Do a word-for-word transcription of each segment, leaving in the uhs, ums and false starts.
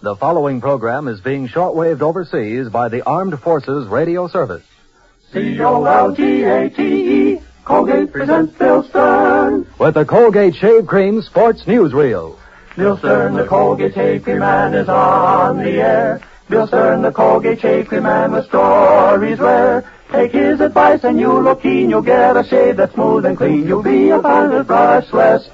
The following program is being shortwaved overseas by the Armed Forces Radio Service. C O L G A T E, Colgate presents Bill Stern. With the Colgate Shave Cream Sports Newsreel. Bill Stern, the Colgate Shave Cream Man, is on the air. Bill Stern, the Colgate Shave Cream Man, with stories rare. Take his advice and you'll look keen. You'll get a shave that's smooth and clean. You'll be a pilot brushless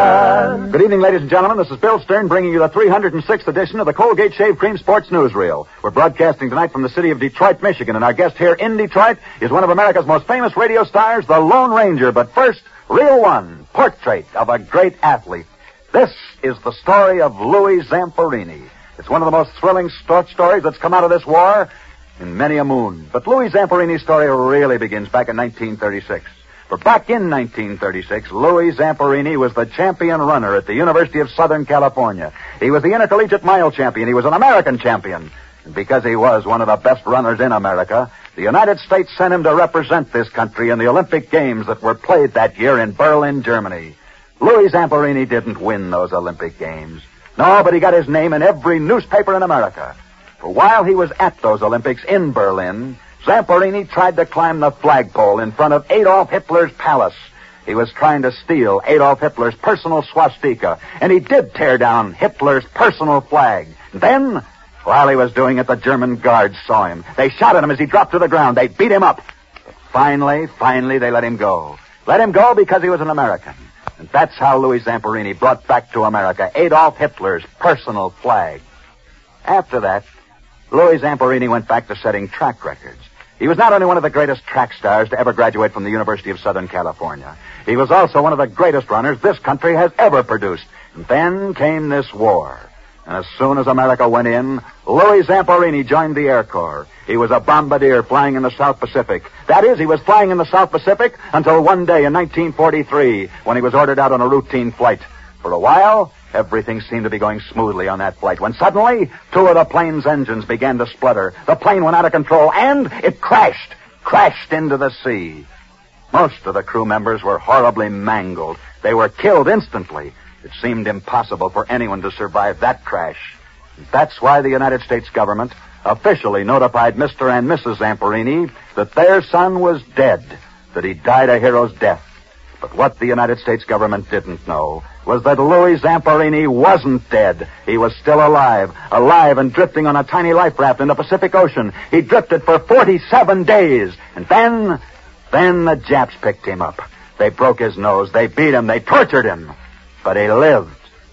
fan. Good evening, ladies and gentlemen. This is Bill Stern bringing you the three hundred sixth edition of the Colgate Shave Cream Sports Newsreel. We're broadcasting tonight from the city of Detroit, Michigan, and our guest here in Detroit is one of America's most famous radio stars, the Lone Ranger. But first, Reel One, portrait of a great athlete. This is the story of Louis Zamperini. It's one of the most thrilling short stories that's come out of this war in many a moon. But Louis Zamperini's story really begins back in nineteen thirty-six. For back in nineteen thirty-six, Louis Zamperini was the champion runner at the University of Southern California. He was the intercollegiate mile champion. He was an American champion. And because he was one of the best runners in America, the United States sent him to represent this country in the Olympic Games that were played that year in Berlin, Germany. Louis Zamperini didn't win those Olympic Games. No, but he got his name in every newspaper in America. For while he was at those Olympics in Berlin, Zamperini tried to climb the flagpole in front of Adolf Hitler's palace. He was trying to steal Adolf Hitler's personal swastika, and he did tear down Hitler's personal flag. Then, while he was doing it, the German guards saw him. They shot at him as he dropped to the ground. They beat him up. But finally, finally, they let him go. Let him go because he was an American. And that's how Louis Zamperini brought back to America Adolf Hitler's personal flag. After that, Louis Zamperini went back to setting track records. He was not only one of the greatest track stars to ever graduate from the University of Southern California, he was also one of the greatest runners this country has ever produced. And then came this war. And as soon as America went in, Louis Zamperini joined the Air Corps. He was a bombardier flying in the South Pacific. That is, he was flying in the South Pacific until one day in nineteen forty-three when he was ordered out on a routine flight. For a while, everything seemed to be going smoothly on that flight, when suddenly, two of the plane's engines began to splutter. The plane went out of control, and it crashed, crashed into the sea. Most of the crew members were horribly mangled. They were killed instantly. It seemed impossible for anyone to survive that crash. That's why the United States government officially notified Mister and Missus Zamperini that their son was dead, that he died a hero's death. But what the United States government didn't know was that Louis Zamperini wasn't dead. He was still alive, alive and drifting on a tiny life raft in the Pacific Ocean. He drifted for forty-seven days. And then, then the Japs picked him up. They broke his nose, they beat him, they tortured him. But he lived.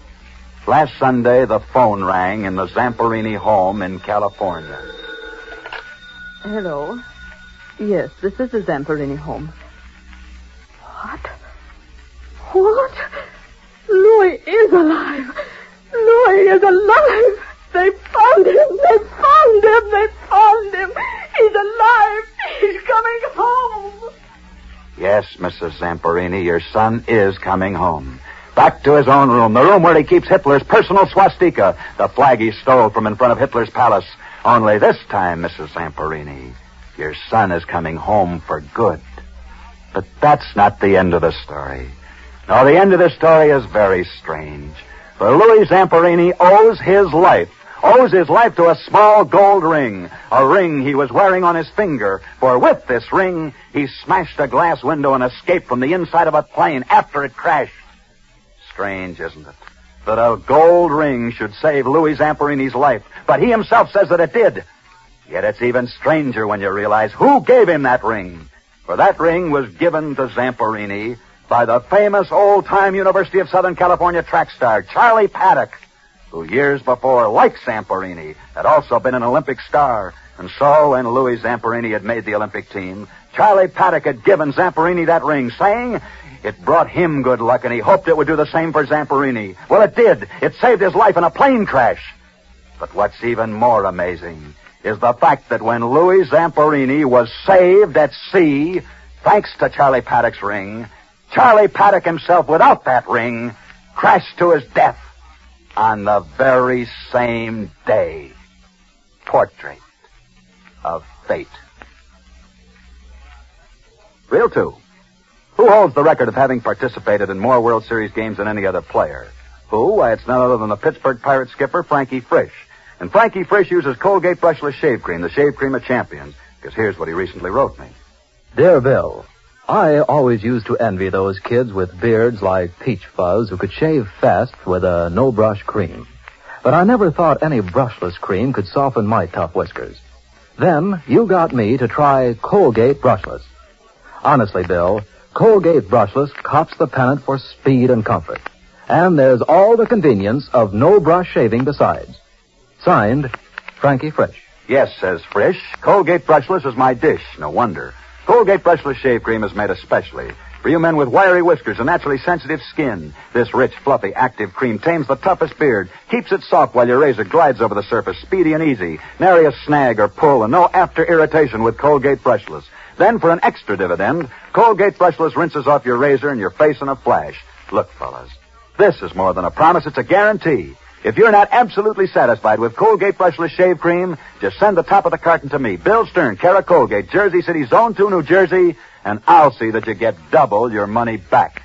Last Sunday, the phone rang in the Zamperini home in California. Hello. Yes, this is the Zamperini home. What? What? Louis is alive. Louis is alive. They found him. They found him. They found him. He's alive. He's coming home. Yes, Missus Zamperini, your son is coming home. Back to his own room, the room where he keeps Hitler's personal swastika, the flag he stole from in front of Hitler's palace. Only this time, Missus Zamperini, your son is coming home for good. But that's not the end of the story. No, the end of the story is very strange. For Louis Zamperini owes his life, owes his life to a small gold ring, a ring he was wearing on his finger. For with this ring, he smashed a glass window and escaped from the inside of a plane after it crashed. Strange, isn't it, that a gold ring should save Louis Zamperini's life, but he himself says that it did. Yet it's even stranger when you realize who gave him that ring. For that ring was given to Zamperini by the famous old-time University of Southern California track star, Charlie Paddock, who years before, like Zamperini, had also been an Olympic star. And so, when Louis Zamperini had made the Olympic team, Charlie Paddock had given Zamperini that ring, saying it brought him good luck, and he hoped it would do the same for Zamperini. Well, it did. It saved his life in a plane crash. But what's even more amazing is the fact that when Louis Zamperini was saved at sea, thanks to Charlie Paddock's ring, Charlie Paddock himself, without that ring, crashed to his death on the very same day. Portrait of Fate. Reel two. Who holds the record of having participated in more World Series games than any other player? Who? Why, it's none other than the Pittsburgh Pirates skipper, Frankie Frisch. And Frankie Frisch uses Colgate Brushless Shave Cream, the shave cream of champions. Because here's what he recently wrote me. Dear Bill, I always used to envy those kids with beards like Peach Fuzz who could shave fast with a no-brush cream. But I never thought any brushless cream could soften my tough whiskers. Then you got me to try Colgate Brushless. Honestly, Bill, Colgate Brushless cops the pennant for speed and comfort. And there's all the convenience of no-brush shaving besides. Signed, Frankie Frisch. Yes, says Frisch, Colgate Brushless is my dish. No wonder. Colgate Brushless Shave Cream is made especially for you men with wiry whiskers and naturally sensitive skin. This rich, fluffy, active cream tames the toughest beard, keeps it soft while your razor glides over the surface, speedy and easy. Nary a snag or pull and no after irritation with Colgate Brushless. Then for an extra dividend, Colgate Brushless rinses off your razor and your face in a flash. Look, fellas, this is more than a promise, it's a guarantee. If you're not absolutely satisfied with Colgate Brushless Shave Cream, just send the top of the carton to me, Bill Stern, care of Colgate, Jersey City, Zone two, New Jersey, and I'll see that you get double your money back.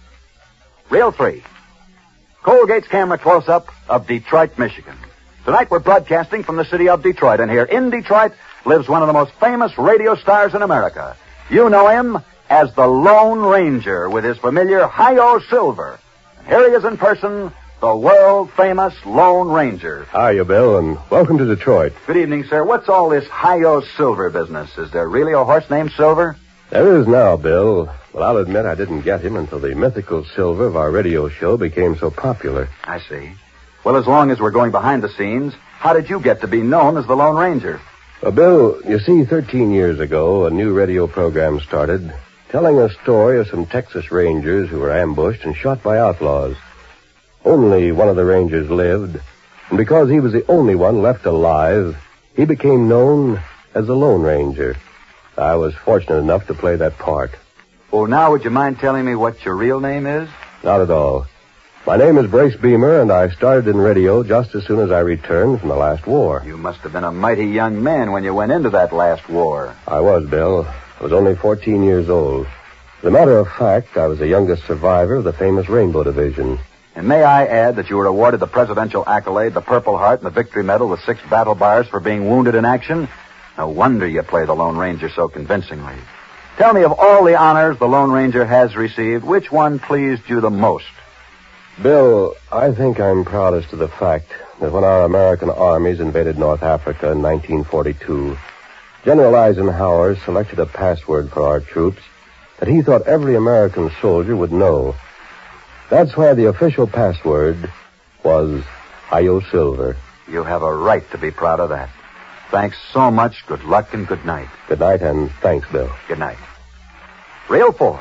Reel three. Colgate's camera close-up of Detroit, Michigan. Tonight we're broadcasting from the city of Detroit, and here in Detroit lives one of the most famous radio stars in America. You know him as the Lone Ranger with his familiar Hi-Yo Silver. And here he is in person, the world-famous Lone Ranger. Hiya, Bill, and welcome to Detroit. Good evening, sir. What's all this Hi-Yo Silver business? Is there really a horse named Silver? There is now, Bill. Well, I'll admit I didn't get him until the mythical Silver of our radio show became so popular. I see. Well, as long as we're going behind the scenes, how did you get to be known as the Lone Ranger? Well, Bill, you see, thirteen years ago, a new radio program started telling a story of some Texas Rangers who were ambushed and shot by outlaws. Only one of the Rangers lived, and because he was the only one left alive, he became known as the Lone Ranger. I was fortunate enough to play that part. Oh, now would you mind telling me what your real name is? Not at all. My name is Brace Beamer, and I started in radio just as soon as I returned from the last war. You must have been a mighty young man when you went into that last war. I was, Bill. I was only fourteen years old. As a matter of fact, I was the youngest survivor of the famous Rainbow Division. And may I add that you were awarded the Presidential Accolade, the Purple Heart, and the Victory Medal with six battle bars for being wounded in action? No wonder you play the Lone Ranger so convincingly. Tell me, of all the honors the Lone Ranger has received, which one pleased you the most? Bill, I think I'm proudest of the fact that when our American armies invaded North Africa in nineteen forty-two, General Eisenhower selected a password for our troops that he thought every American soldier would know. That's why the official password was Hi-Yo Silver. You have a right to be proud of that. Thanks so much. Good luck and good night. Good night, and thanks, Bill. Good night. Reel four.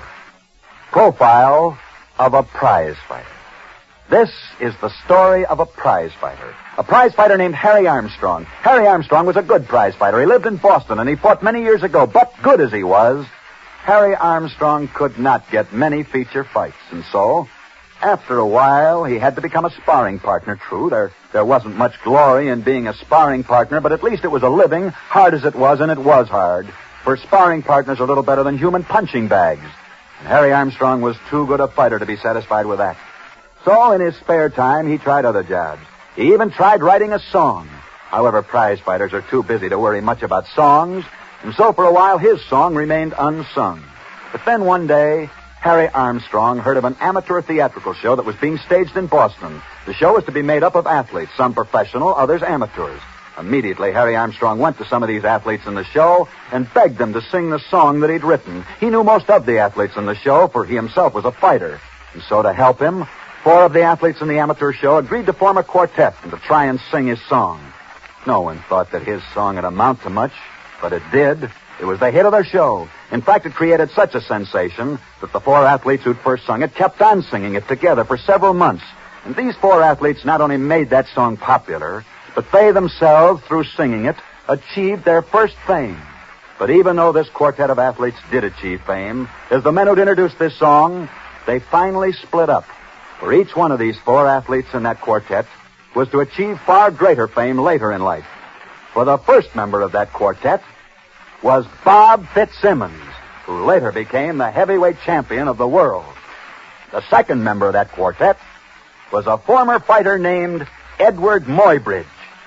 Profile of a prize fighter. This is the story of a prize fighter. A prize fighter named Harry Armstrong. Harry Armstrong was a good prize fighter. He lived in Boston, and he fought many years ago. But good as he was, Harry Armstrong could not get many feature fights. And so, after a while, he had to become a sparring partner. True, there, there wasn't much glory in being a sparring partner, but at least it was a living, hard as it was, and it was hard. For sparring partners are a little better than human punching bags. And Harry Armstrong was too good a fighter to be satisfied with that. So, in his spare time, he tried other jobs. He even tried writing a song. However, prize fighters are too busy to worry much about songs, and so for a while his song remained unsung. But then one day, Harry Armstrong heard of an amateur theatrical show that was being staged in Boston. The show was to be made up of athletes, some professional, others amateurs. Immediately, Harry Armstrong went to some of these athletes in the show and begged them to sing the song that he'd written. He knew most of the athletes in the show, for he himself was a fighter. And so to help him, four of the athletes in the amateur show agreed to form a quartet and to try and sing his song. No one thought that his song would amount to much, but it did. It was the hit of their show. In fact, it created such a sensation that the four athletes who'd first sung it kept on singing it together for several months. And these four athletes not only made that song popular, but they themselves, through singing it, achieved their first fame. But even though this quartet of athletes did achieve fame, as the men who'd introduced this song, they finally split up. For each one of these four athletes in that quartet was to achieve far greater fame later in life. For the first member of that quartet was Bob Fitzsimmons, who later became the heavyweight champion of the world. The second member of that quartet was a former fighter named Edward Muybridge,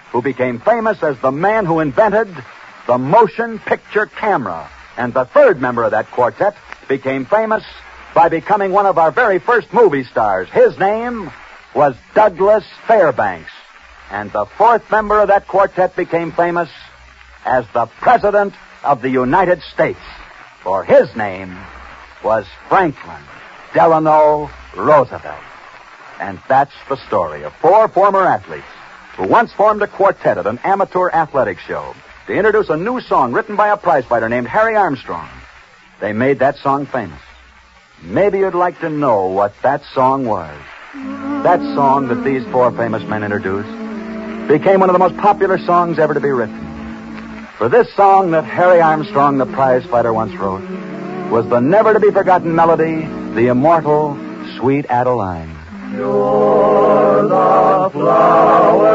who became famous as the man who invented the motion picture camera. And the third member of that quartet became famous by becoming one of our very first movie stars. His name was Douglas Fairbanks. And the fourth member of that quartet became famous as the President of the United States. For his name was Franklin Delano Roosevelt. And that's the story of four former athletes who once formed a quartet at an amateur athletics show to introduce a new song written by a prizefighter named Harry Armstrong. They made that song famous. Maybe you'd like to know what that song was. That song that these four famous men introduced became one of the most popular songs ever to be written. For this song that Harry Armstrong, the prizefighter, once wrote was the never-to-be-forgotten melody, the immortal Sweet Adeline. You're the flower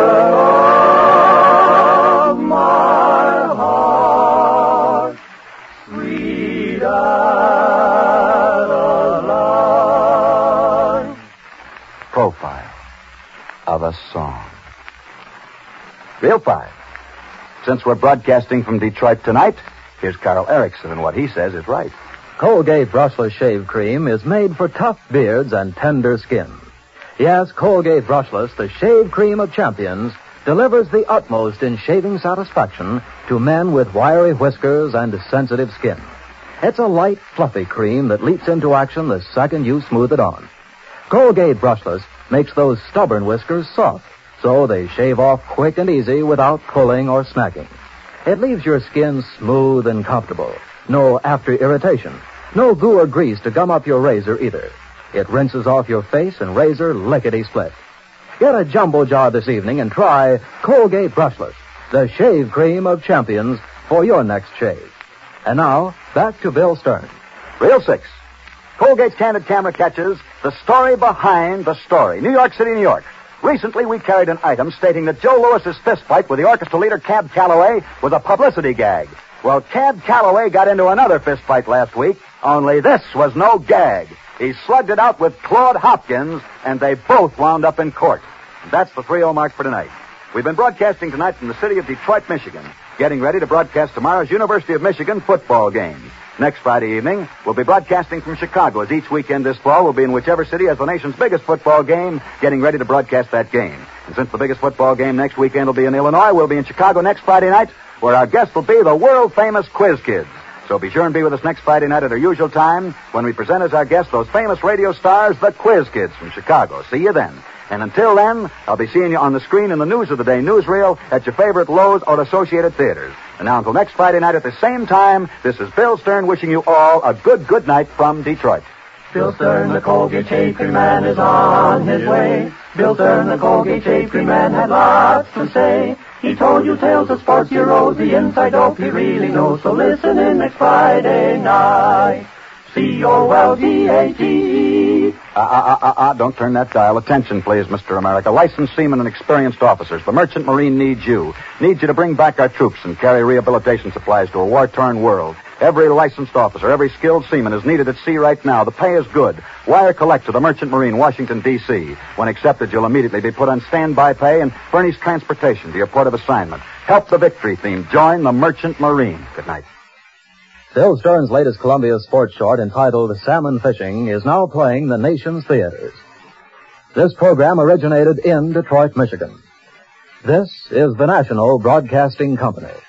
of my heart, sweet Adeline. Profile of a song. Real five. Since we're broadcasting from Detroit tonight, here's Carl Erickson, and what he says is right. Colgate Brushless Shave Cream is made for tough beards and tender skin. Yes, Colgate Brushless, the shave cream of champions, delivers the utmost in shaving satisfaction to men with wiry whiskers and sensitive skin. It's a light, fluffy cream that leaps into action the second you smooth it on. Colgate Brushless makes those stubborn whiskers soft, so they shave off quick and easy without pulling or snagging. It leaves your skin smooth and comfortable. No after irritation. No goo or grease to gum up your razor either. It rinses off your face and razor lickety-split. Get a jumbo jar this evening and try Colgate Brushless, the shave cream of champions for your next shave. And now, back to Bill Stern. Reel six. Colgate's Candid Camera catches the story behind the story. New York City, New York. Recently, we carried an item stating that Joe Lewis's fistfight with the orchestra leader Cab Calloway was a publicity gag. Well, Cab Calloway got into another fistfight last week, only this was no gag. He slugged it out with Claude Hopkins, and they both wound up in court. That's the three oh mark for tonight. We've been broadcasting tonight from the city of Detroit, Michigan, getting ready to broadcast tomorrow's University of Michigan football game. Next Friday evening, we'll be broadcasting from Chicago, as each weekend this fall will be in whichever city has the nation's biggest football game, getting ready to broadcast that game. And since the biggest football game next weekend will be in Illinois, we'll be in Chicago next Friday night, where our guests will be the world-famous Quiz Kids. So be sure and be with us next Friday night at our usual time when we present as our guests those famous radio stars, the Quiz Kids from Chicago. See you then. And until then, I'll be seeing you on the screen in the News of the Day newsreel at your favorite Lowe's or Associated Theaters. And now until next Friday night at the same time, this is Bill Stern wishing you all a good, good night from Detroit. Bill Stern, the Colgate Shave Cream Man, is on his way. Bill Stern, the Colgate Shave Cream Man, had lots to say. He told you tales of sports heroes, the inside dope he really knows. So listen in next Friday night. C O L G A T. Ah, ah, ah, ah, don't turn that dial. Attention, please, Mister America. Licensed seamen and experienced officers. The Merchant Marine needs you. Needs you to bring back our troops and carry rehabilitation supplies to a war-torn world. Every licensed officer, every skilled seaman is needed at sea right now. The pay is good. Wire collect to the Merchant Marine, Washington, D C When accepted, you'll immediately be put on standby pay and furnish transportation to your port of assignment. Help the victory theme. Join the Merchant Marine. Good night. Bill Stern's latest Columbia sports short entitled Salmon Fishing is now playing the nation's theaters. This program originated in Detroit, Michigan. This is the National Broadcasting Company.